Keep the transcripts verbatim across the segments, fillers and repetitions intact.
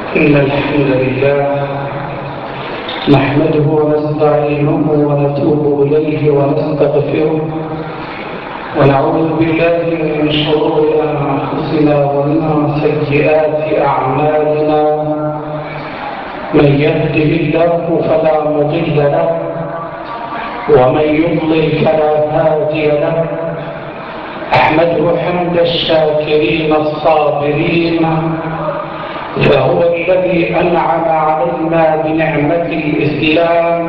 إن الحمد لله نحمده ونستعينه ونتوب إليه ونستغفره ونعوذ بالله من شرور أنفسنا ومن سيئات أعمالنا. من يهده الله فلا مضل له ومن يضلل فلا هادي له. أحمده حمد الشاكرين الصابرين، فهو الذي أنعم علينا بنعمة الإسلام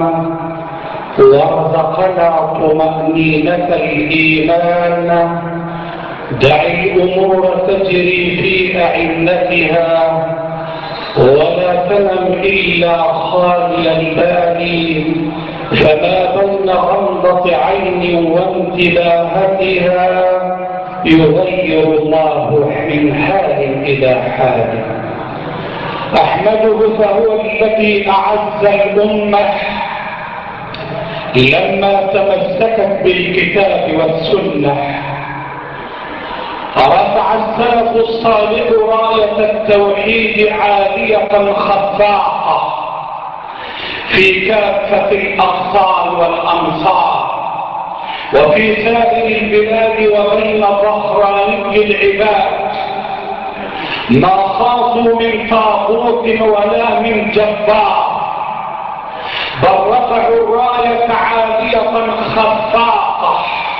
ورزقنا طمأنينة الإيمان. دع الأمور تجري في أعنتها ولا تنم إلا خالي البال، فما بين غمضة عين وانتباهتها يغير الله من حال إلى حال. أحمده فهو الذي أعز الأمة لما تمسكت بالكتاب والسنة. رفع السلف الصالح راية التوحيد عالية خفاقة في كافة الأقطار والأمصار وفي سائر البلاد وبين ظهراني العباد. ما خافوا من طاغوت ولا من جبار، بل رفعوا الراية عالية خفاقة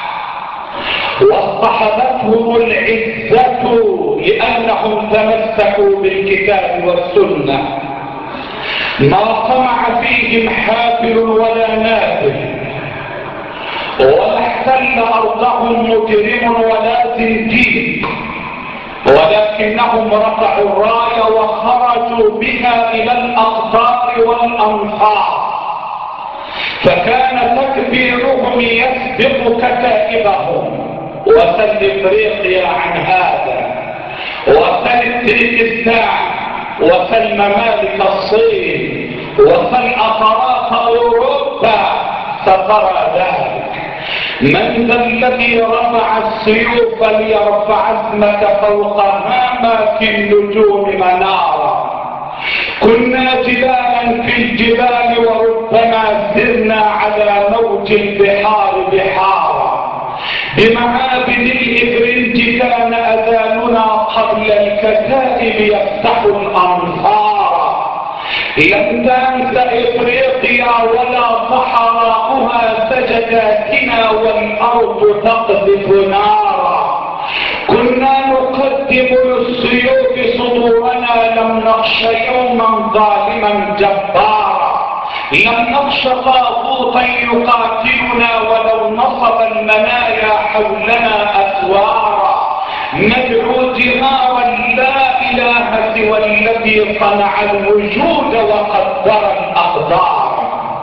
واصطحبتهم العزة لأنهم تمسكوا بالكتاب والسنة. ما طمع فيهم حافل ولا نافل، ولا احتل أرضهم مجرم ولا زنديق، ولكنهم رفعوا الراية وخرجوا بها إلى الأقطار والأمصار، فكان تكبيرهم يسبق كتائبهم. وسل إفريقيا عن هذا، وسل تركستان، وسل ممالك الصين، وسل أطراف أوروبا سترى ذلك. من ذا الذي رفع السيوف ليرفع اسمك فوق هامات النجوم منارا؟ كنا جبالا في الجبال وربما سرنا على موج البحار بحارا. بمعابد الإبرنج كان أذاننا قبل الكتائب يفتح الأمصار. لم تنس إفريقيا ولا صحراؤها سجداتنا والأرض تقذف نارا. كنا نقدم للسيوف صدورنا، لم نخش يوما ظالما جبارا. لم نخش طاغوتا يقاتلنا ولو نصب المنايا حولنا أسوارا. ندعو جهارا لا إله سوى الذي صنع الوجود وقدر الأقدار.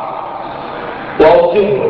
وأقر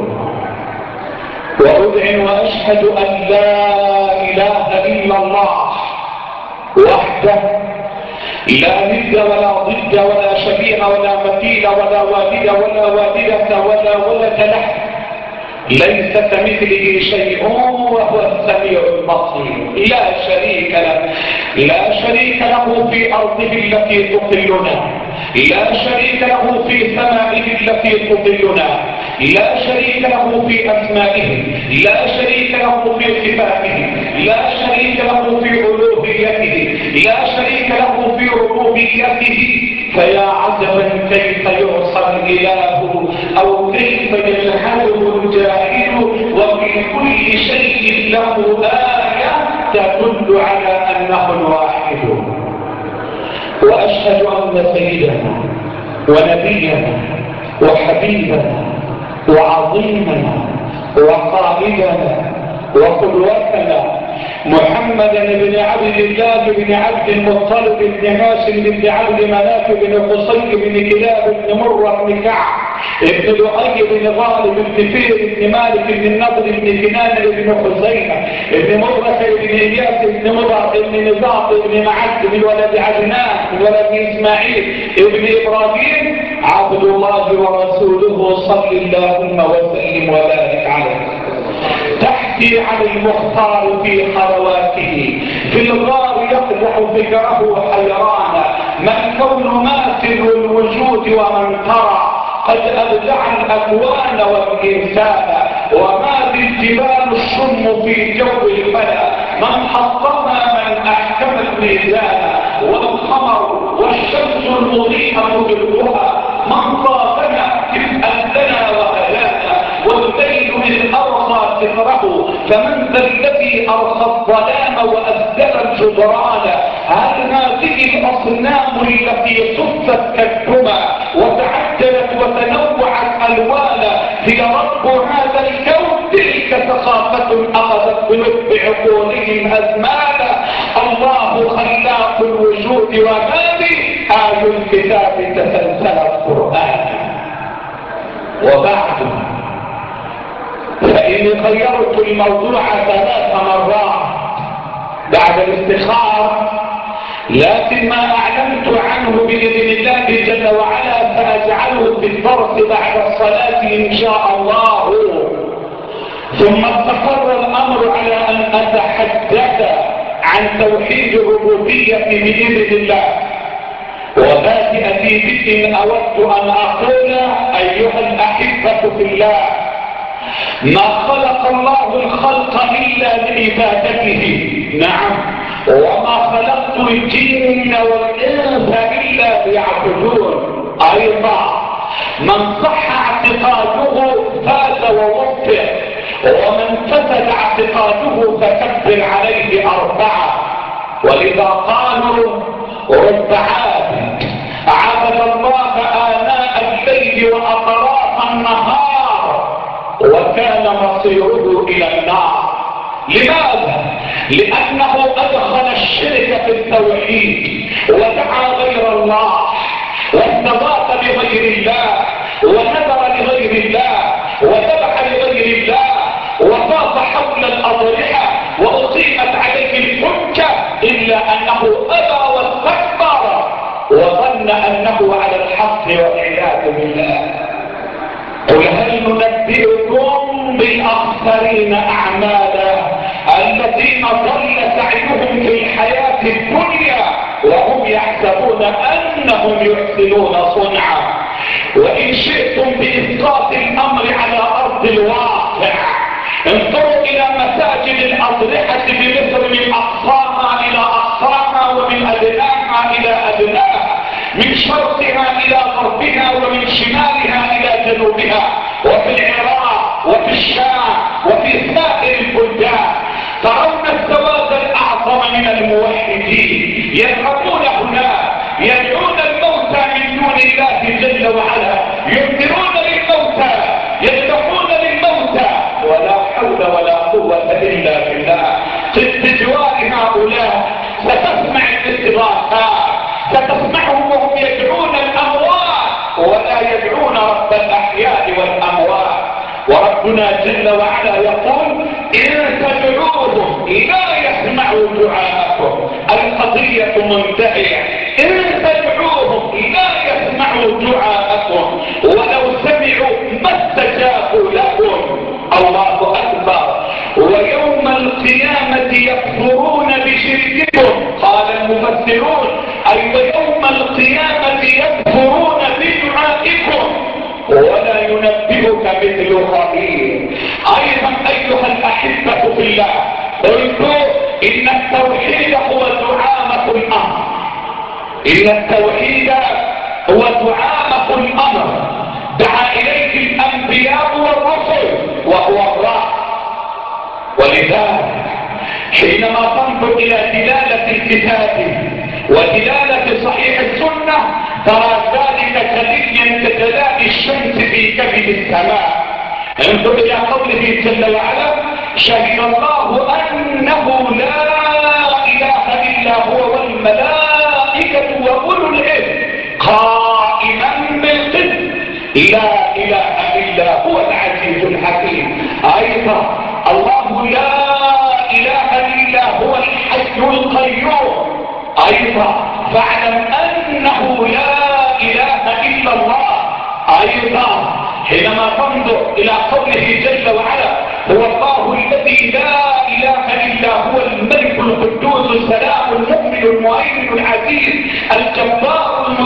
وأذعن وأشهد أن لا إله إلا الله وحده لا ند ولا ضد ولا شبيه ولا مثيل ولا والد ولا والدة ولا ولد له، ليس كمثله شيء وهو السميع البصير. لا شريك له لا شريك له في أرضه التي تقلنا، لا شريك له في سمائه التي تضلنا، لا شريك له في أسمائه، لا شريك له في صفاته، لا شريك له في ألوهيته، لا شريك له في ربوبيته. فيا عجبا كيف يعصى الإله أو كيف يجحده الجاهل، وفي كل شيء له آية تدل على أنه الواحد. وأشهد أن سيدنا ونبينا وحبيبنا وعظيمنا وقائدنا وقدوتنا محمدا بن عبد الله بن عبد المطلب بن هاشم بن عبد مناف بن قصي بن كلاب بن مرة بن كعب ابن لؤي بن غالب بن فير بن مالك بن النضر بن كنان بن خزيمة بن مرة بن إلياس بن مضر بن نزاط بن معد بن ولد عدنان بن ولد إسماعيل بن إبراهيم عبد الله ورسوله صلى اللهم وسلم وبارك عليه. تحكي عن المختار في خلواته في الغار يقدح فكره حيرانا. من الكون ماثل الوجود ومن ترى قد أبدع الأكوان والإنسان وما بالجبال الشم في جو الفلا من حطمها من أحكم الميزان والقمر والشمس المضيئة بالضحى من طافنا إذ أهدنا وهدانا والليل إذ أرخى ستره فمن ذا الذي أرخى الظلام وأسدل الجدران هل هذه الأصنام التي صفت كالدمى وتعدلت وتنوعت ألوانا هي رب هذا الكون تلك ثقافة أخذت بلب عقولهم أزمانا الله خلاق الوجود ومالي آي الكتاب تسلسل القرآن وبعد فإني غيرت الموضوع ثلاث مرات بعد الاستخارة لكن ما أعلمت عنه بإذن الله جل وعلا سأجعله في الدرس بعد الصلاة إن شاء الله. ثم استقر الأمر على أن أتحدث عن توحيد الربوبية بإذن الله. وبادئ في بدء أود أن أقول أيها الأحبة في الله ما خلق الله الخلق إلا لعبادته نعم وما خلقت الجن والإنس إلا ليعبدون أيضا من صح اعتقاده فاز ووفق ومن فسد اعتقاده فكبر عليه أربعة ولذا قالوا رب عابد عبد الله آناء الليل وأطراف النهار وكان مصيره إلى النار. لماذا؟ لأنه أدخل الشرك في التوحيد ودعا غير الله واستضاف لغير الله ونذر لغير الله وذبح لغير الله وطاف حول الأضرحة وأقيمت عليه الحجة إلا أنه أبى واستكبر وظن أنه على الحق والعياذ بالله. قل هل ننبئكم بالأخسرين أعمالا الذين ضل سعيهم في الحياة الدنيا وهم يحسبون أنهم يحسنون صنعا. وإن شئتم بإسقاط الأمر على أرض الواقع انظروا إلى مساجد الأضرحة بمصر من أقصاها إلى أقصاها ومن أدناها إلى أدناها من شرقها إلى غربها ومن شمالها إلى جنوبها وفي العراق وفي الشام وفي سائر البلدان ترون السواد الأعظم من الموحدين يذهبون هناك يدعون الموتى من دون الله جل وعلا ينذرون للموتى يذبحون للموتى ولا حول ولا قوة إلا بالله. في جوار هؤلاء ستسمع الاستغاثات ستسمعهم وهم يدعون الأموات ولا يدعون رب الأحياء والأموات. وربنا جل وعلا يقول إن تدعوهم لا يسمعوا دعاءكم القضية منتهية إن تدعوهم لا يسمعوا دعاءكم ولو سمعوا ما استجابوا لكم. الله أكبر. ويوم القيامة يكفرون بشرككم قال المفسرون أي ويوم القيامة يكفرون بدعائكم ولا ينبئك مثل خبير. أيضا أيها الأحبة في الله قلت إن التوحيد هو دعامة الأمر إن التوحيد هو دعامة الأمر دعا إليه الأنبياء والرسل وهو الرأس. ولذلك حينما تنظر إلى دلالة الكتاب ودلالة صحيح السنة ترى ذلك جليا كجلاء الشمس في كبد السماء. انظر إلى قوله جل وعلا شهد الله أنه لا إله إلا هو والملائكة وأولو العلم قائما بالقسط لا إله إلا هو العزيز الحكيم. أيضا الله لا إله إلا هو الحي القيوم. أيضا فاعلم أنه لا إله إلا الله. أيضا حينما تنظر إلى قوله جل وعلا هو الله الذي لا إله إلا هو الملك القدوس السلام المؤمن المؤمن العزيز الجبار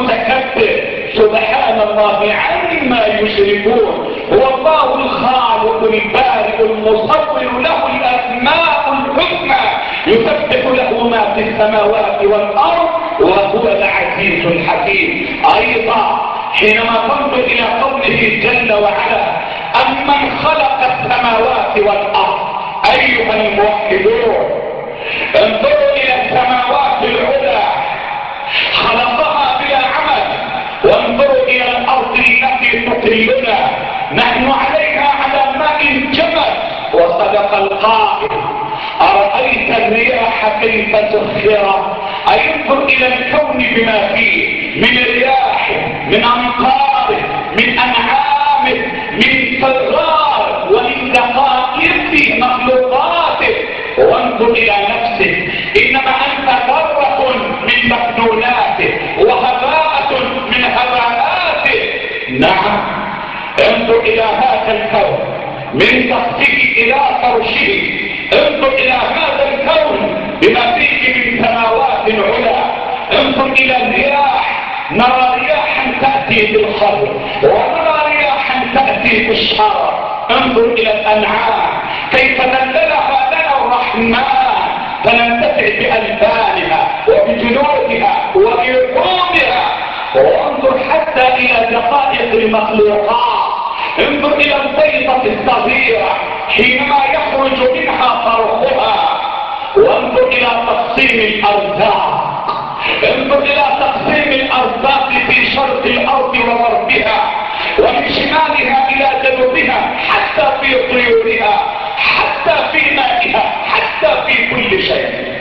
الله عما يشركون. هو الله الخالق البارئ المصور، له الأسماء الحسنى، يسبح له ما في السماوات والأرض وهو العزيز الحكيم. أيضا حينما تنظر إلى قوله جل وعلا أمن خلق السماوات والأرض، أيها الموحدون انظروا إلى السماوات العلى خلقها بلا عمل، وانظروا إلى الأرض التي تطلنا نحن عليها على ماء جمل. وصدق القائل أرأيت الرياح كيف سخرت. أي انظر إلى الكون بما فيه من رياح، من أمطار، من أنعام، من صغار ومن دقائق مخلوقاته، وانظر إلى نفسك إنما أنت ذرة من مكنوناته وهباءة من هباءاته. نعم انظر إلى هذا الكون من سقفه إلى فرشه، انظر إلى هذا الكون بما فيه من سماوات علا. انظر إلى الرياح، نرى رياحا تأتي بالخير ونرى رياحا تأتي بالشر. انظر إلى الأنعام كيف دللها لنا الرحمن فننتفع بألبانها وبجلودها وبلحومها. وانظر حتى إلى دقائق المخلوقات، انظر إلى البيضة الصغيرة حينما يخرج منها فرخها، وانظر إلى تقسيم الأرزاق، انظر إلى تقسيم الأرزاق في شرق الأرض وغربها ومن شمالها إلى جنوبها، حتى في طيورها، حتى في مائها، حتى في كل شيء.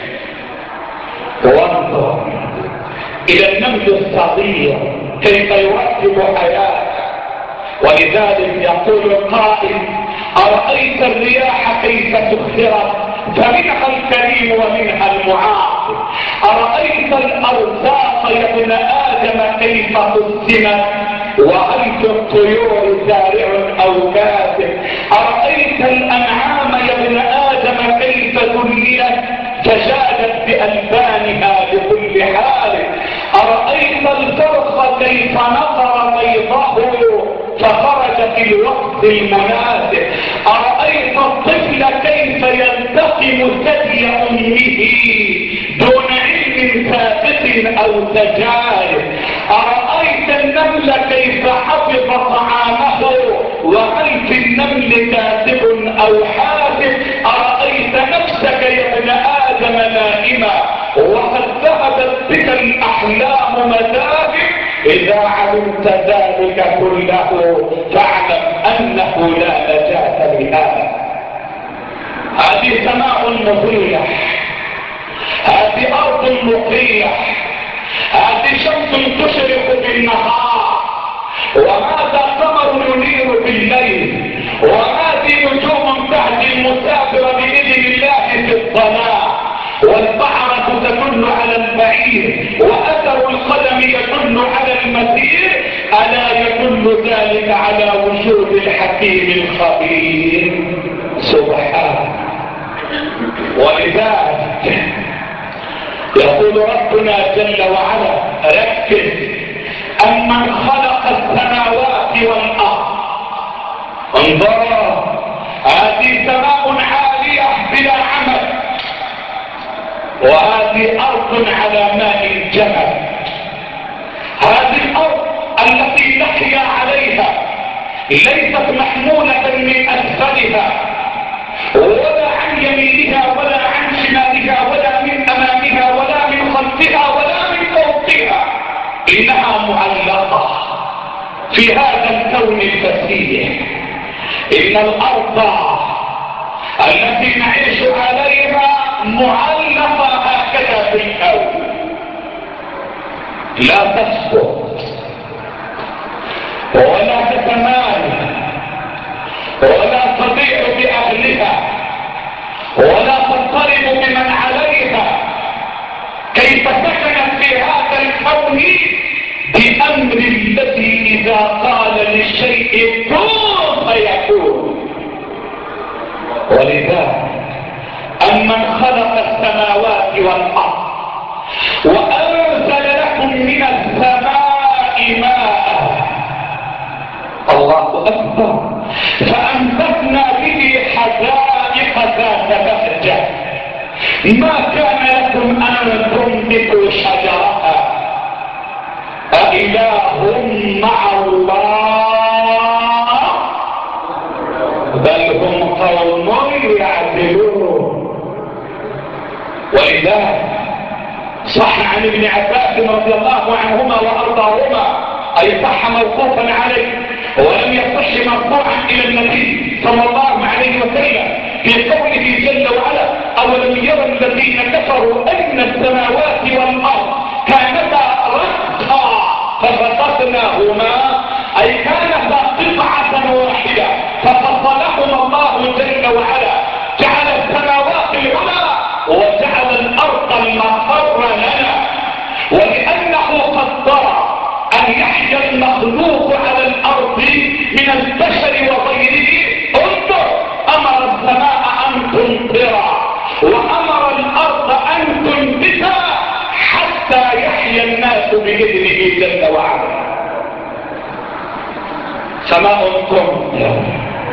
وانظر إلى النمل الصغير كيف يرتب حياته. ولذلك يقول القائل أرأيت الرياح كيف سخرت فمنها الكريم ومنها المعاصي. أرأيت الأرزاق يا ابن آدم كيف قسمت وهل في الطيور زارع أو كاسب. أرأيت الأنعام يا ابن آدم كيف ذللت فجادت بألبانها بكل حال. أرأيت الفرخ كيف نقر بيضه فخرج في الوقت المناسب. أرأيت الطفل كيف يلتقم ثدي أمه دون علم سابق أو تجارب. أرأيت النمل كيف حفظ طعامه وهل في النمل كاتب أو حاسب. أرأيت نفسك يا ابن آدم نائما وقد ذهبت بك الأحلام مذاهب. إذا علمت ذلك كله فاعلم أنه لا نجاة لهذا. هذه سماء مضية، هذه أرض مقية، هذه شمس تشرق بالنهار، وهذا قمر ينير بالليل، وهذه نجوم تهدي المسافر بإذن الله في الظلام. والبعرة تدل على البعير وأثر القدم يدل على المسير. ألا يدل ذلك على وجود الحكيم الخبير سبحانه. ولذلك يقول ربنا جل وعلا ركز أمن خلق السماوات والأرض. انظر هذه سماء عالية بلا عمل، وهذه أرض على ماء جمل. هذه الأرض التي نحيا عليها ليست محمولة من أسفلها ولا عن يمينها ولا عن شمالها ولا من أمامها ولا من خلفها ولا من فوقها، إنها معلقة في هذا الكون الفسيح. إن الأرض التي نعيش عليها معلقة هكذا في الكون، لا تسقط ولا تتمالي ولا تضيع بأهلها ولا تضطرب بمن عليها. كيف سكنت في هذا الكون بأمر الذي إذا قال للشيء كن فيكون. ولذلك أمن خلق السماوات والأرض وأنزل لكم من السماء ماء فخضر فأنبتنا به حدائق ذات بهجة ما كان لكم أن تنبتوا شجرها أإله مع الله بل هم قوم يعدلون. ولذلك صح عن ابن عباس رضي الله عنهما وارضاهما اي صح موقوفا عليه ولم يصح مرفوعا الى النبي صلى الله عليه وسلم في قوله جل وعلا اولم يرى الذين كفروا ان السماوات والارض كانتا رتقا ففتقناهما اي كانتا قطعه واحده ففصلهما الله جل وعلا جعل السماوات العلى وجعل الارض المقر لنا. ولانه قدر ان يحيا المخلوق على الارض من البشر وغيره انظر امر السماء ان تمطر وامر الارض ان تنبت حتى يحيا الناس باذنه جل وعلا. سماء تمطر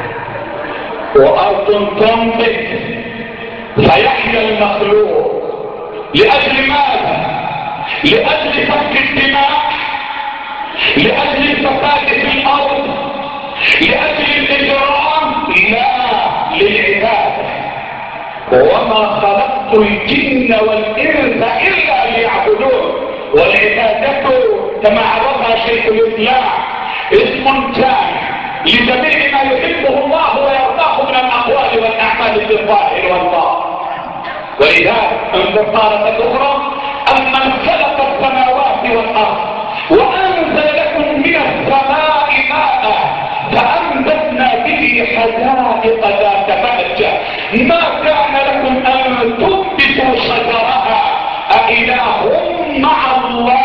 وارض تنبت فيحيا المخلوق. لأجل ماذا؟ لأجل سفك الدماء، لأجل الفساد في الأرض، لأجل الإجرام؟ لا، للعبادة. وما خلقت الجن والإنس إلا ليعبدون. والعبادة كما عرفها شيخ الإسلام اسم جامع لجميع ما يحبه الله ويرضاه من الأقوال والأعمال في الظاهر والباطن. ولذلك انظر طارة أخرى أمن خلق السماوات والأرض وأنزل لكم من السماء ماء فأنبتنا به حدائق ذات بهجة ما كان لكم أن تنبتوا شجرها أإله مع الله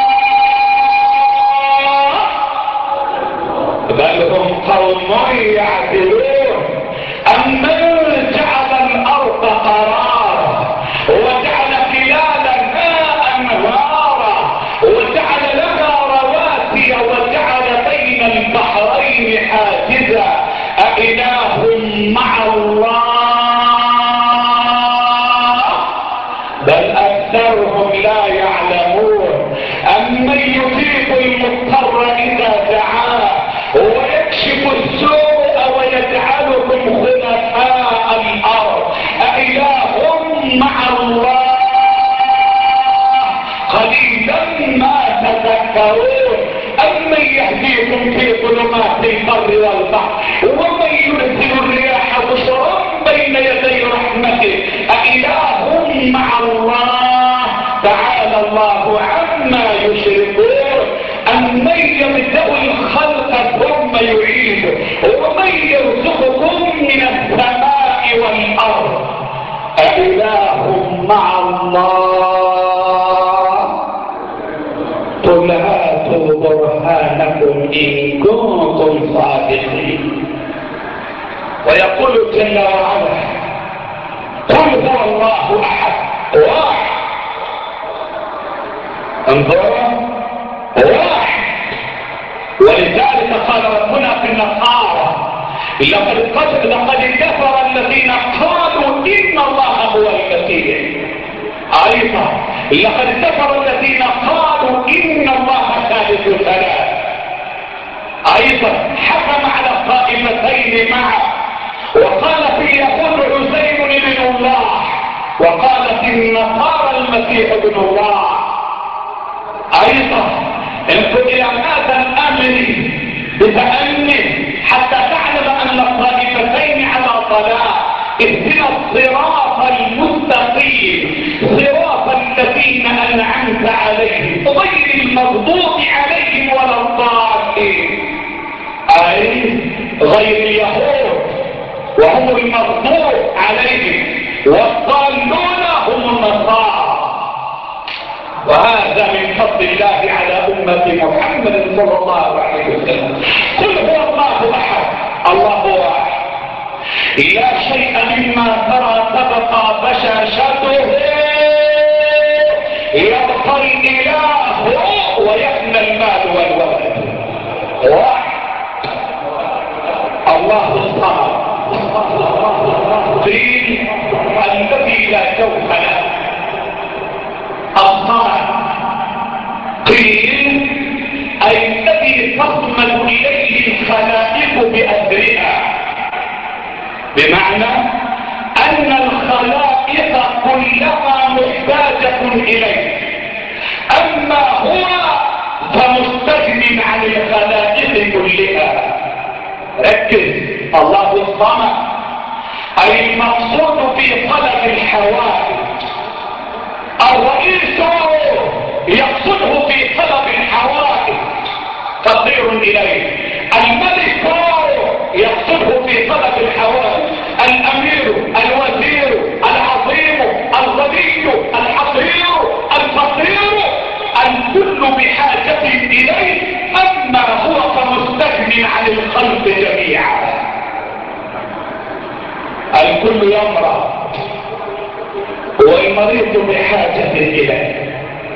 بل هم قوم يعدلون. أمن جعل الأرض قرارا وجعل خلالها أنهارا وجعل لها رواسي وجعل بين البحرين حاجزا أإله مع الله بل أكثرهم لا يعلمون. أمن يجيب المضطر إذا دعاه ويكشف السوء ويجعلكم خلفاء الأرض أإله مع الله قليلا ما تذكرون. أمن يهديكم في ظلمات البر والبحر ومن يرسل الرياح بشرا بين يدي رحمته أإله مع الله تعالى الله عما يشركون. أمن يبدأ الخلق ثم يعيده ومن يرزقكم من السماء والأرض أإله مع الله قل هاتوا برهانكم إن كنتم صادقين. ويقول جل وعلا قل هو الله أحد واحد. انظروا واحد. ولذلك قال ربنا في النصارى لقد لقد كفر الذين قالوا إن الله هو المسيح. أيضا لقد كفر الذين قالوا إن الله ثالث ثلاث. أيضا حكم على الطائفتين معه وقال في اليهود عزير ابن الله وقال في النصارى المسيح ابن الله. أيضا انظر إلى هذا الأمر بتأني حتى تعلم أن الطائفتين على ضلال. اهدنا الصراط المستقيم صراط الذين أنعمت عليهم غير المغضوب عليهم ولا الضالين. أي غير اليهود وهم المغضوب عليهم والضالون هم النصارى. وهذا من فضل الله على أمة محمد صلى الله عليه وسلم. قل هو الله أحد الله واحد لا شيء مما ترى تبقى بشاشته يبقى الإله ويفنى المال والولد واحد. الله الصمد. قيل الذي لا جوف له الصمد. قيل أي الذي تصمد إليه الخلائق بأثرها، بمعنى أن الخلائق كلها محتاجة إليه، أما هو فمستغن عن الخلائق كلها. ركز، الله الصمد أي المقصود في طلب الحوائج. الرئيس يقصده في طلب الحوائج تطير إليه، الملك يقصده في طلب الحوائج، الأمير، الوزير، العظيم، الغني، الحقير، الفقير، الكل بحاجة إليه، أما هو فمستغن عن الخلق جميعا. الكل يمرض والمريض بحاجة إليه،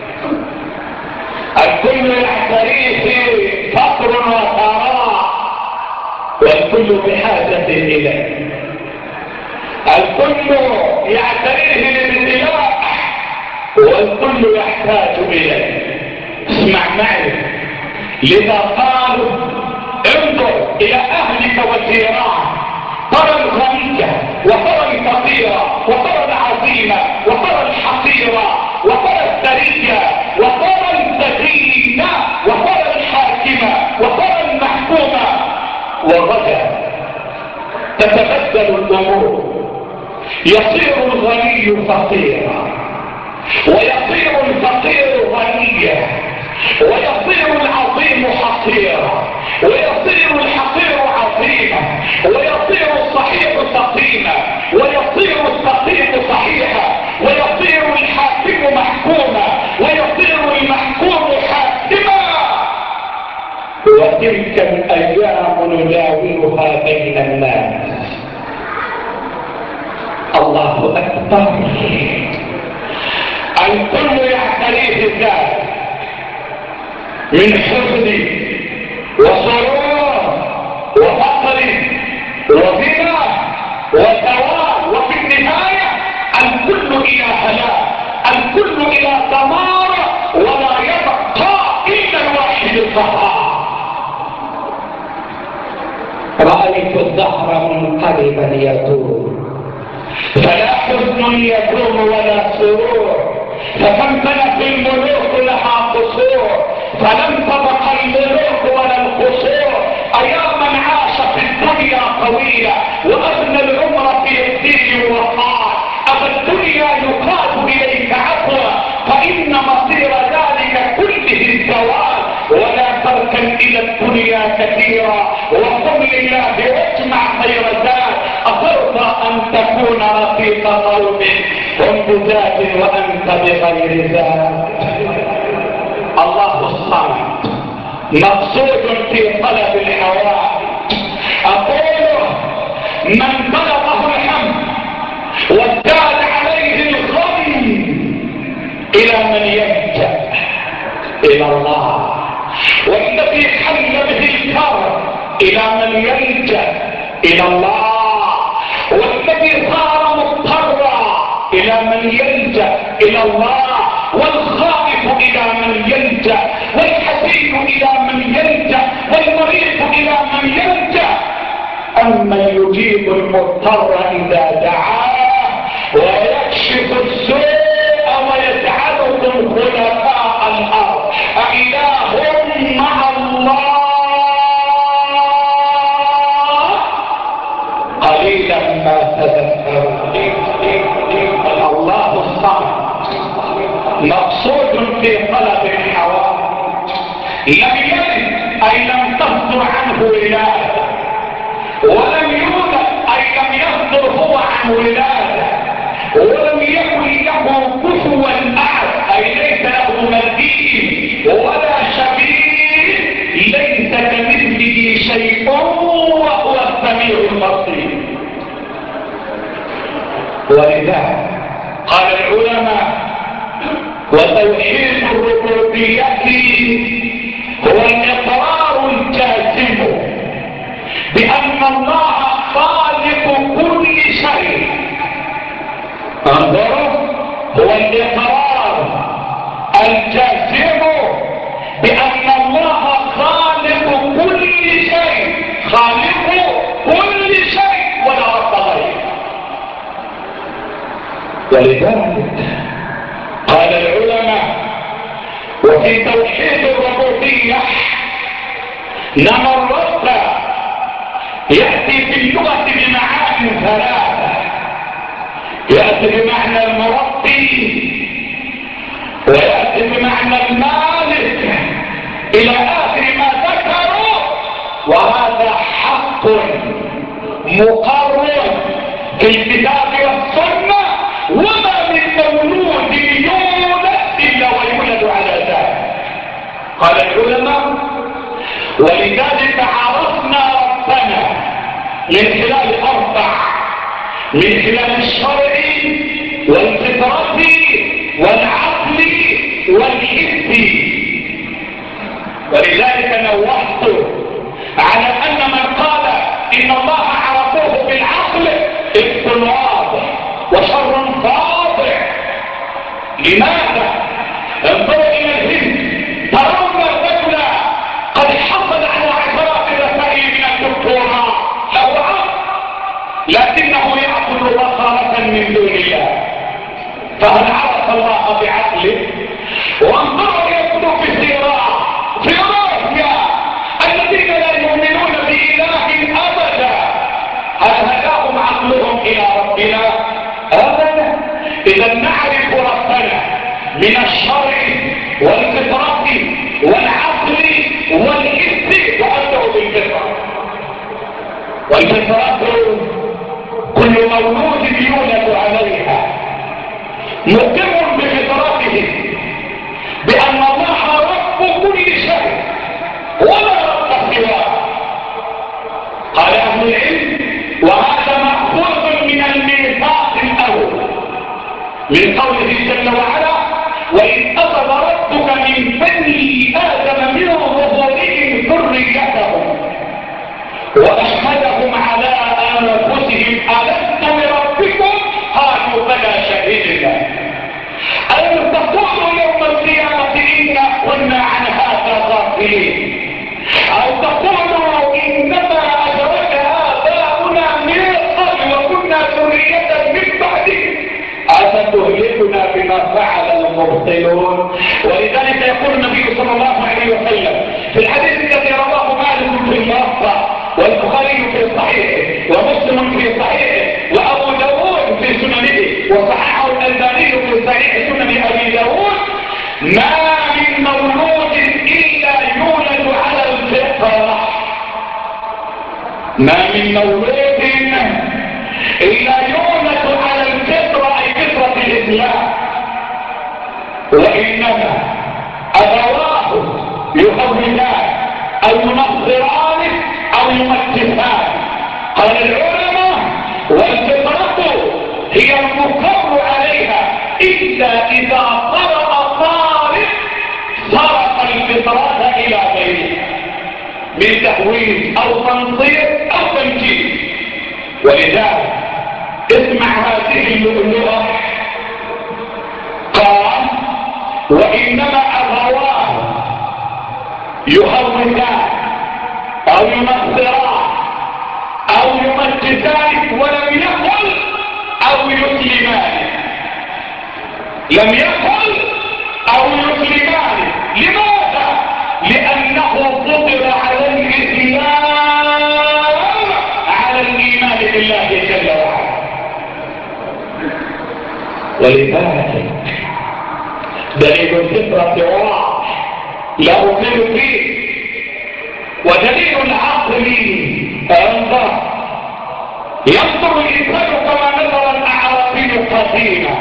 الكل يعتريه فقر وثراء والكل بحاجة إليه، الكل يعتريه الابتلاء والكل يحتاج إليه. اسمع معي، لذا قالوا انظر إلى أهلك وجيرانك، ترى الغنية وترى الفقيرة وترى العظيمة وترى الحقيرة وترى الثرية وترى البغية وترى الحاكمة وترى المحكومة، وغدا تتبدل الأمور، يصير الغني فقيرا ويصير الفقير غنيا ويصير العظيم حقيرا ويصير الحقير عظيما ويصير الصحيح سقيما ويصير السقيم صحيحا ويصير الحاكم محكوما ويصير المحكوم حاكما. وتلك الأيام نداولها بين الناس. الله أكبر. الكل يعتريه ذلك من حزن وسرور وفقر وغنى وثواب، وفي النهاية الكل إلى هلاك، الكل إلى دمار، ولا يبقى إلا الواحد القهار. رأيت الدهر منقلبا يدور، فلا حزن يكون ولا سرور، فكم بنت الملوك لها قصور فلم تبق الملوك ولا القصور. أيا من عاش في الدنيا طويلة وأبنى العمر في الدين وقال أبا الدنيا يقاد إليك عفوا، فإن مصير ذلك كله الزوال، ولا تركن إلى الدنيا كثيرا وقم لله واجمع خير ذات، أترضى أن تكون رفيق قوم هم بذات وأنت بغير ذات. الله الصمد مقصود في طلب الحوائج. أقول من بلغه الحمد وازداد عليه الغم إلى من يلجأ إلى الله، والذي حل به الكرب إلى من يلجأ إلى الله، والذي صار مضطرا إلى من يلجأ إلى الله، والخائف إلى من يلجأ، والحزين إلى من يلجأ، والمريض إلى من يلجأ. أما يجيب المضطر إذا دعاه ويكشف السوء ويجعلكم خلفاء الأرض أإله مع الله قليلا ما تذكرون. الله الصمد مقصود في طلب الحوائج. لم يلد أي لم تصدر عنه ولادة، ولم يولد أي لم يصدر هو عن ولادة، ولم يكن له كفوا أحد أي ليس له مثيل ولا شبيه، ليس كمثله شيء وهو السميع البصير. ولذا قال العلماء وتوحيد الربوبية هو الإقرار الجازم بأن الله شيء. انظروا، هو الاقرار الجازم بان الله خالق كل شيء، خالق كل شيء ولا رب غيره. ولذلك قال العلماء وفي توحيد الربوبيه ان الرب ياتي في اللغه بمعاني ثلاثه، ياتي بمعنى المربي، ويأتي بمعنى المالك إلى آخر ما ذكروا، وهذا حق مقرر في الكتاب والسنة، وما من مولود يولد إلا ويولد على ذلك. قال العلماء ولذلك عرفنا ربنا من خلال أربع، من خلال الشرع والفطرة والعقل والحس. ولذلك نوهت على ان من قال ان الله عرفوه بالعقل إفك واضح وشر فاضح. لماذا؟ انظروا الى الهند، ترون الرجل قد حصل على عشرات الرسائل من الدكتوراه، له عقل لكنه يأكل بصرة من دون الله، فهل عرف الله بعقله؟ وانظروا يكتب في السيرات في روسيا الذين لا يؤمنون بإله أبدا، هل هداهم عقلهم إلى ربنا؟ أبدا. إذا نعرف ربنا من الشرع والفطرة والعقل والحس، وأبدأ بالفطرة. والفطرة كل مولود يولد عليها مقر بفطرته بأن الله رب كل شيء ولا رب سواه. قال أهل العلم وهذا مأخوذ من الميثاق الأول من قوله جل وعلا وإذ أخذ ربك من بني آدم من ظهورهم ذريتهم وأشهدهم على أنفسهم ألست بربكم قالوا بلى شهدنا أن تقولوا يوم القيامة إنا كنا عن هذا غافلين، أو تقولوا إنما أشرك آباؤنا من قبل وكنا ذرية من بعدهم أفتهلكنا بما فعل المبطلون. ولذلك يقول النبي صلى الله عليه وسلم في الحديث الذي رواه مالك في الموطأ والبخاري في صحيحه ومسلم في صحيحه وأبو داود في سننه وصححه الألباني في صحيح سنن أبي داود ما من مولود إلا يولد على الفطرة، ما من مولود إلا يولد على الفطرة أي فطرة الإسلام، وإنما أبواه يهودان أو ينصران أو يمجسان. قال العلماء والفطرة هي المقر عليها إلا إذا قرأ طارق صرف الفطرة إلى غيرها من تهويل أو تنصير أو تمجيد. ولذلك اسمع هذه اللؤلؤة قال وإنما أبواه يهودان أو ينصران أو يمجسان ولم يقل أو يسلمان، لم يقل أو يسلمان. لماذا؟ لأنه فطر على الإسلام على الإيمان بالله جل وعلا. ولذلك دليل الفطرة واضح لا أطيل فيه، ودليل العقل انظر ينظر الإنسان كما نظر الأعرابي قديما،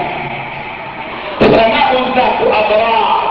سماء ذات أبراج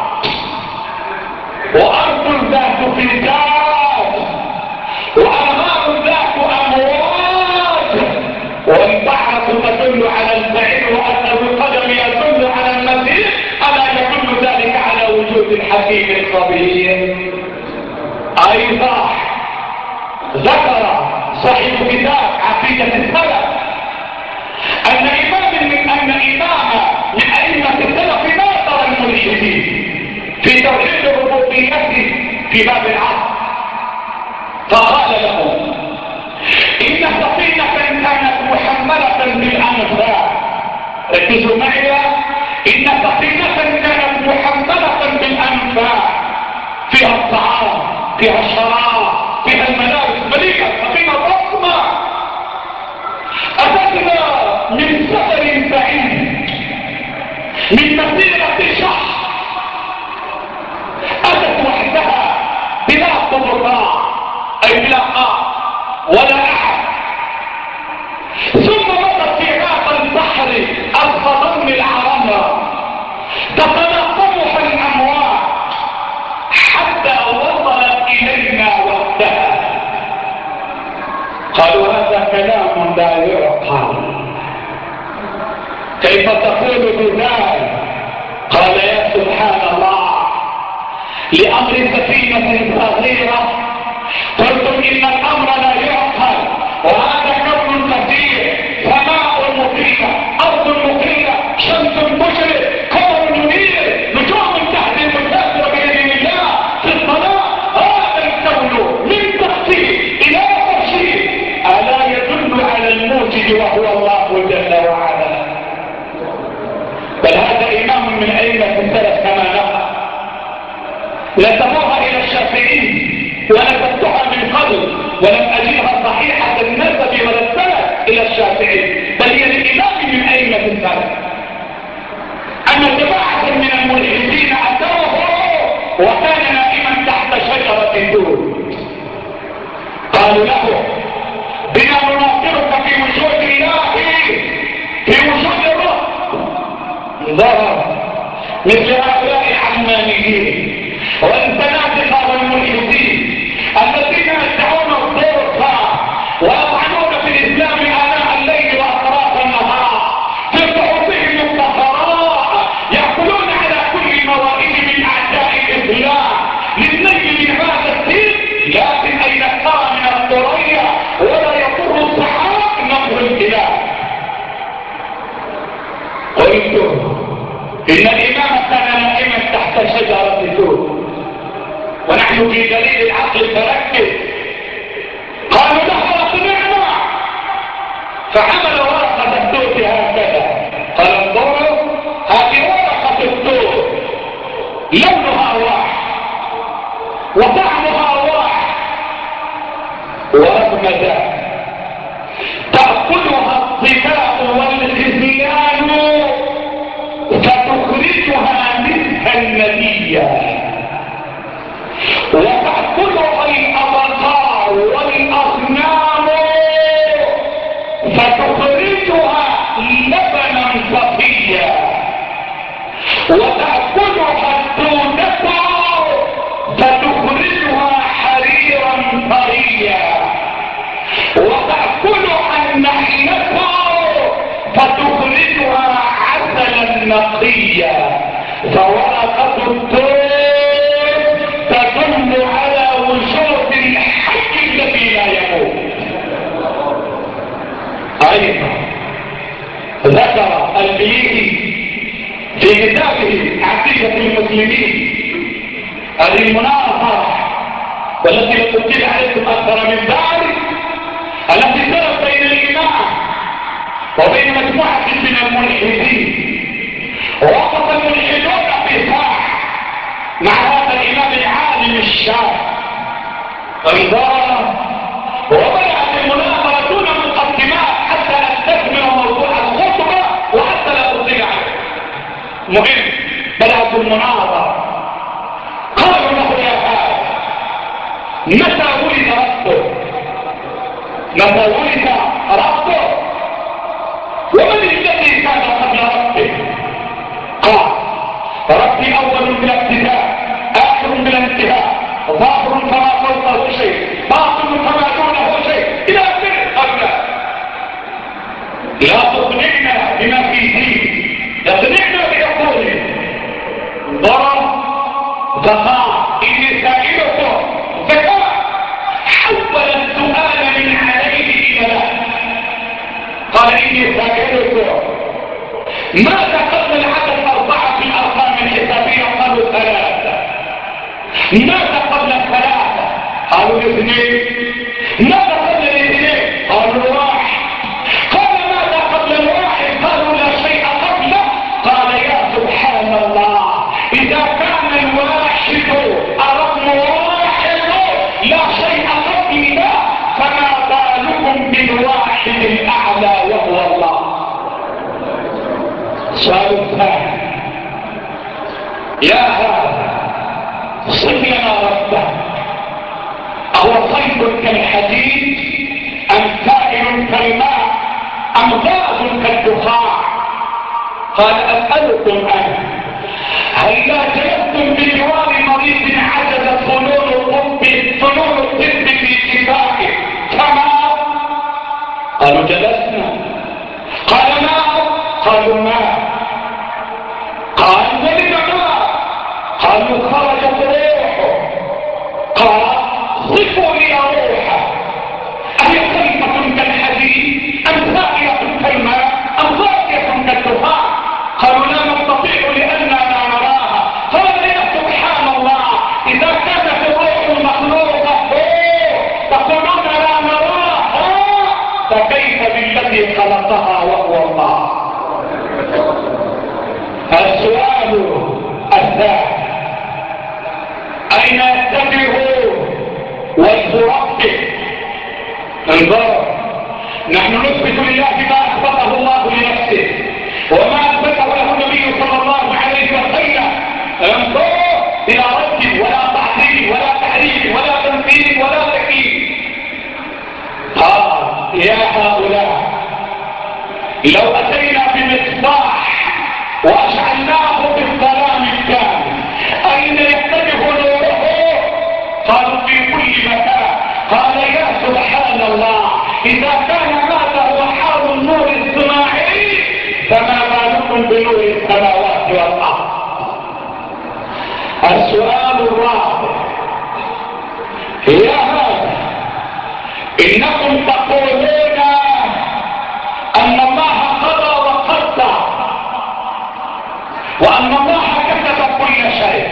وأرض ذات فجاج وأنهار ذات أمواج والبحر تدل على البعير وأثر القدم يدل على المسير، ألا يدل ذلك على وجود الحكيم الخبير. أيضا ذكر صاحب كتاب عقيدة السلف أن إمام من أن إماما من أئمة السلف ناصر الملحدين في توحيد ربوبيته في باب العصر، فقال لهم إن سفينة كانت محملة بالأنفاق، ركزوا معي، إن سفينة كانت محملة بالأنفاق، فيها الطعام، فيها الشراب، فيها الملابس، مليئة، سفينة ضخمة، أتتنا من سفر بعيد من مسيرة شهر، أتت وحدها بلا قبراء أي بلا قاع ولا أحد، ثم مضت في هذا البحر الظلم العرمة تتنقمها الأمواج حتى وصلت إلينا وحدها. قالوا هذا كلام لا يعقل، كيف تقول بذلك؟ قال يا سبحان الله، لأمر سفينة صغيرة قلتم إن الأمر لا يعقل، وهذا كون كثير، سماء مقيمة، أرض مقيمة، شمس مشرق، قمر منير، نجوم تهدي المسافر بإذن الله في الظلام، هذا الكون من تخطيط إلى تفسير ألا يدل على الموجد وهو الله جل وعلا؟ بل هذا إمام من أئمة السلف كما نقل. نسبوها إلى الشافعي ونسبتها من قبل ولم أجدها صحيحة النسب ولا السند إلى الشافعي، بل هي لإمام من أئمة السلف أن جماعة من الملحدين أتوه وكان نائما تحت شجرة توت، قالوا له بنا نناصرك في وجود الله في وجود الرب. ضرب مثل هؤلاء العلمانيين والزنادقة والملحدين الذين يدعون الضرفة ويطعنون في الإسلام آناء الليل وأطراف النهار في صحفهم الصفراء، يأكلون على كل موائد من أعداء الإسلام للنيل من هذا الدين، لكن أين ترى من الثريا ولا يضر السحاب نظر الكلاب. قلت إن الإمام كان نائما تحت شجرة توت ونحن في دليل العقل فركز. قالوا له أقنعنا، فحمل ورقة التوت هكذا، قال انظروا هذه ورقة التوت لونها واحد وطعمها واحد، ورغم ذلك تأكلها الظباء والخزيان فتخرجها مثل النبية، وتأكلها الأبقار والأصنام فتخرجها لبنا صفيا، وتأكلها الدودة فتخرجها حريرا طريا، وتأكلها النحلة فتخرجها عسلا نقيا، فورقة التوت تدل على وجود الحي الذي لا يموت. أيضا ذكر البيهقي في كتابه عقيدة المسلمين هذه المناظرة والتي لو تطيل عليكم أكثر من ذلك التي جرت بين الإمام وبين مجموعة من الملحدين، ووقف الملحدون في ساعة مع هذا الإمام العالم الشاب، انظر وبدأت المناظرة دون مقدمات حتى أستكمل موضوع الخطبة وحتى لا أطيل عليه. مهم بدأت المناظرة. قالوا له يا هذا متى ولد ربه؟ متى ولد ربه؟ ومن الذي كان قبل ربه؟ قال ربي أول بلا ابتداء، آخر بلا انتهاء، ظاهر فما فوقه شيء، باطن فما دونه شيء، إلى آخره. قبل لا تقنعنا بما في دين، يقنعنا بعقوله. ضرب فقال إني سائلكم ذكاء، حول السؤال من عليه إلى له. قال إني سائلكم ماذا قبل العدد أربعة في الأرقام الحسابية؟ قالوا ثلاثة. ماذا قبل الثلاثة؟ قالوا الاثنين. ماذا قبل الاثنين؟ قالوا واحد. قال ماذا قبل الواحد؟ قالوا لا شيء قبله. قال يا سبحان الله، إذا كان الواحد الرقم واحد لا شيء قبله، فما بالكم بالواحد الأعلى وهو الله. سؤال الثاني، يا هذا صف لنا ربه، أهو صيد كالحديد أم سائل كالماء أم غاز كالدخان؟ قال أسألكم أنا، هل لا جلستم بجوار مريض عجز فنون الطب فنون الطب في شفائه كما؟ قالوا جلسنا. قال ما؟ قالوا ما. قال ولد ما؟ قالوا خرجت روحه. قال صفوا لي روحه، أهي صيفة كالحديد أم سائلة كالماء أم غازية كالدخان؟ قالوا لا نستطيع لأننا لا نراها. قال يا سبحان الله، إذا كانت الروح المخلوقة تقولون لا نراها، فكيف بالذي خلقها وهو الله؟ السؤال الثاني، أين يتجه والفرق؟ انظر، نحن نثبت لله ما أثبته الله لنفسه وما أثبته له النبي صلى الله عليه وسلم. انظر إلى رد ولا تعطيل ولا تحريف ولا تنفيذ ولا تكييف. قال يا هؤلاء، لو أتينا بمصباح وأشعلناه بالظلام الكامل أين يتجه نوره؟ قالوا في كل مكان. قال يا سبحان الله، إذا كان هذا هو حال النور الصناعي، فما بالكم بنور السماوات والأرض؟ السؤال الرابع، يا هذا إنكم تقولون أن الله قضى وقدر وأن الله كتب كل شيء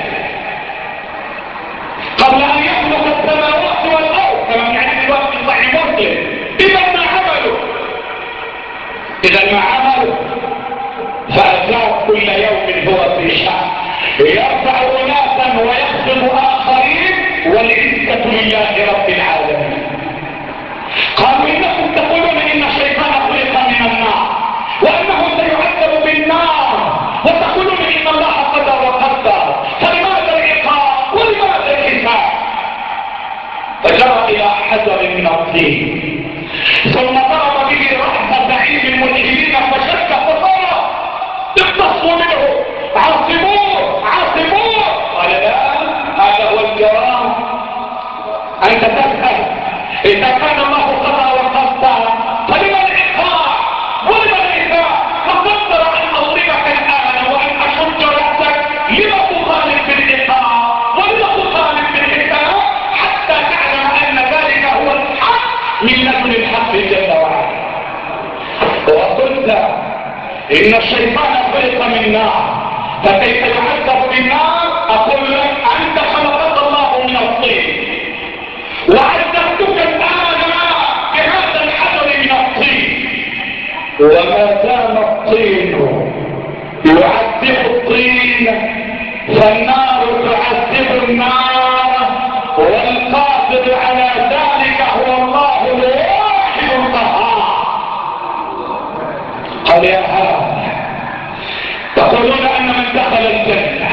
قبل أن يخلق السماوات والأرض، كما يعني الوقت صحيح مسلم. إذا ما عملوا إذا ما عملوا فأتاه كل يوم هو في شأن، يرفع أناسا ويخفض آخرين، والعزة لله رب العالمين. قالوا إنكم تقولون إن الشيطان خلق من النار وأنه سيعذب بالنار، وتقولون إن الله قدر وقدر، فلماذا العقاب ولماذا الحساب؟ فجرى إلى حجر من الطين ثم ضرب به رأس زعيم الملحدين فشك فصار اقتصوا منه، عاصموه عاصموه. قال لا، هذا هو الجرام. أنت تسأل إذا كان الله قضى وقدر فلما العقاب ولما العقاب؟ فقدر أن أضربك الآن وأن أشد رأسك، لما تخالف بالعقاب ولما تخالف بالعقاب؟ حتى تعلم أن ذلك هو الحق من لدن الحق جل وعلا. وقلت إن الشيطان خلق من نار، فكيف يعذب بالنار؟ أقول لك أنت خلقك الله من الطين وعذبتك الآن بهذا الحجر من الطين، وما دام الطين يعذب الطين فالنار تعذب النار، والقادر على ذلك هو الله الواحد القهار. قال يا هذا تقولون أن من دخل الجنة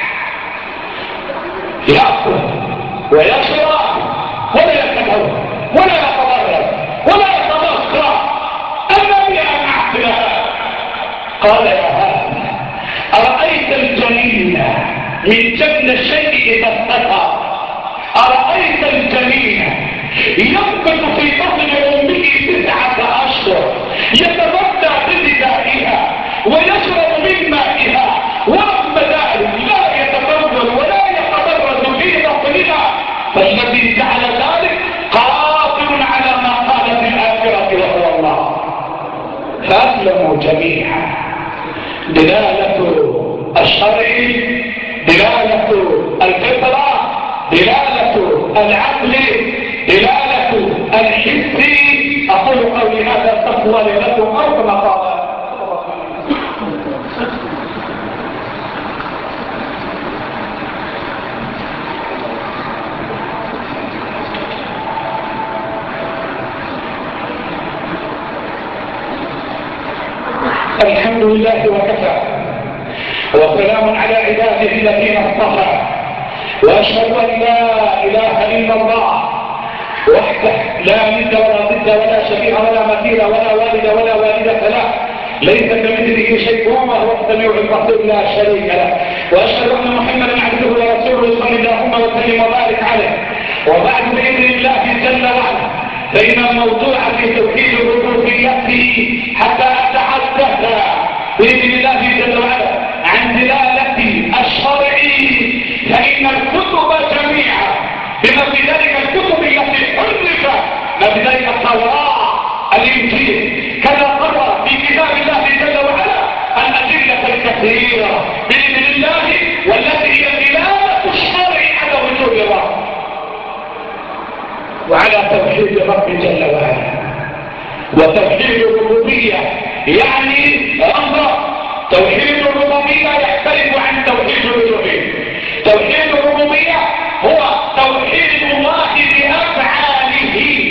يأكل ويشرب ولا يتموت ولا يتضرر ولا يتبخر، أما بي أن أعقلها. قال يا هذا أرأيت الجنين من جبن الشيء إذا استطاع، أرأيت الجنين يمكث في بطن أمه تسعة أشهر يتمتع بغذائها ويشرب من مائها، ورغم ذلك لا يتبول ولا يتبرز في بطنها، فالذي جعل ذلك قادر على ما قال في الآخرة وهو الله. فأسلموا جميعا. دلالة الشرع، دلالة الفطرة، دلالة العقل، دلالة الحس. أقول قولي هذا تقوى لكم أو كما قال. الحمد لله وكفى، وسلام على عباده الذين اصطفى، واشهد ان لا اله الا الله وحده لا ند ولا ضد ولا شبيه ولا مثيل ولا والد ولا والدة له، ليس كمثله شيء وهو السميع البصير لا شريك له، واشهد ان محمدا عبده ورسوله صلى اللهم وسلم وبارك عليه. وبعد باذن الله جل وعلا، فإن الموضوع في توحيد الربوبية حتى أتحدث بإذن الله جل وعلا عن دلالة الشرع، فإن الكتب جميعا بما في ذلك الكتب التي حرفت، ما في ذلك التوراة، الإنجيل، كذا قرر في كتاب الله جل وعلا الأدلة الكثيرة بإذن الله، والتي هي دلالة الشرع على وجود الرب وعلى توحيد الرب جل وعلا. وتوحيد الربوبية يعني أمر، توحيد الربوبية يختلف عن توحيد الألوهية. توحيد الربوبية هو توحيد الله بأفعاله،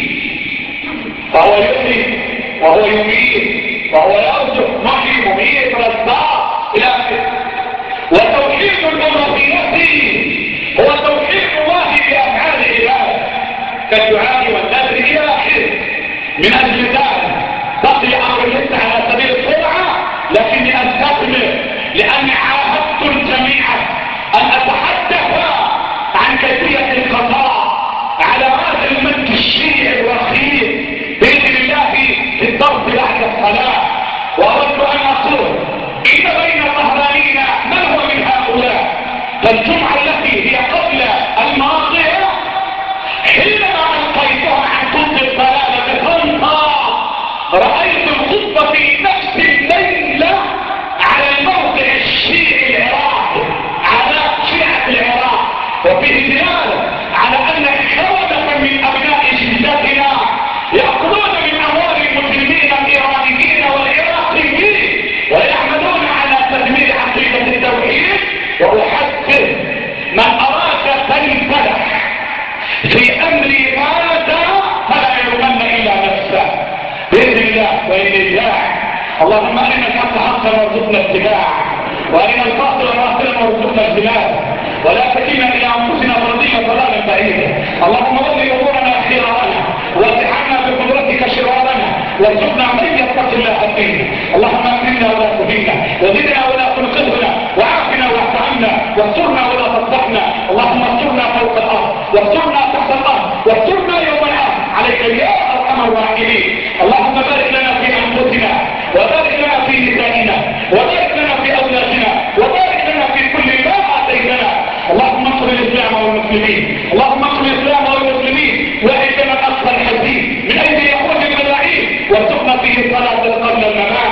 فهو يحيي وهو يميت وهو يرزق، محيي مميت رزاق إلى آخره. وتوحيد الألوهية هو توحيد الله بأفعال عباده كالدعاء والنذر إلى آخره. من أجل ذلك بقي أمر لسه على سبيل السرعة، لكني أستكمل لأني عاهدت الجميع أن أتحدث عن كيفية القضاء على هذا المد الشيعي الرخيص بإذن الله في الضرب بعد الصلاة. وأردت أن أقول إن بين الظهرانين من هو من هؤلاء. فالجمعة التي هي قبل الماضية حينما ألقيتها عن طب الضلالة بطنطا، رأيت الخطبة في نفس الليلة على الموقع الشيعي العراقي، على شيعة العراق، وفيه دلالة على أن إخوانة من أبناء جدتنا يأخذون من أموال المسلمين الإيرانيين والعراقيين ويعملون على تدمير عقيدة التوحيد. وأحذر من أراد تنفلح في أمر هذا فلا يلومن إلا نفسه بإذن الله وإذن الله. اللهم أرنا الحق حقا وارزقنا اتباعه، وأرنا الباطل باطلا وارزقنا اجتنابه، ولا تكلنا إلى أنفسنا مرضية ضلالا بعيدا. اللهم ول أمورنا خيارنا، وازحنا بقدرتك شرارنا، وارزقنا من يتق الله فينا. اللهم أكرمنا ولا تهنا، وزدنا ولا تنقذنا، وعافنا واعف عنا، واسترنا ولا تفضحنا. اللهم استرنا فوق الأرض، واسترنا تحت الأرض، واسترنا يوم العرض عليك يا أرحم الراحمين. اللهم بارك لنا في أنفسنا، وبارك لنا في نسائنا، وبارك لنا في أولادنا، وبارك لنا في كل ما آتيتنا. اللهم انصر الإسلام والمسلمين، اللهم انصر الإسلام والمسلمين، وأعدنا الأقصى الحزين من أيدي يخرج الملاعين، وارزقنا فيه الصلاة قبل الممات.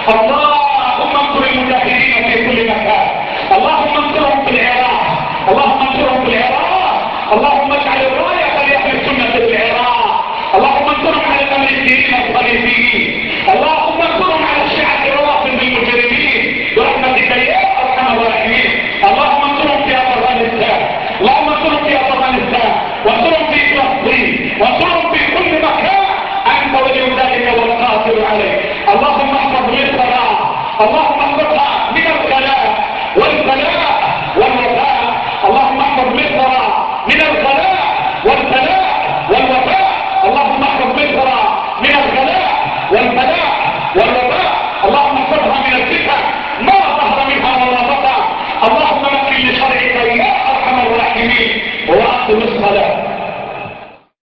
اللهم انصر المجاهدين في كل مكان، اللهم انصرهم في العراق، اللهم انصرهم في العراق، اللهم اجعل الراية لأهل السنة في العراق، اللهم انصرهم على الأمريكيين الصليبيين، اللهم انصرهم على الشيعة الروافض المجرمين برحمتك يا أرحم الراحمين. اللهم انصرهم في أفغانستان، اللهم انصرهم في أفغانستان، وانصرهم في فلسطين، وانصرهم في كل مكان، أنت ولي ذلك والقادر عليه. اللهم احفظ مصر، اللهم احفظها من الغلاء والبلاء والوباء. اللهم احفظ مصر من الغلاء والبلاء والوباء. اللهم احفظ مصر من الغلاء والبلاء والوباء.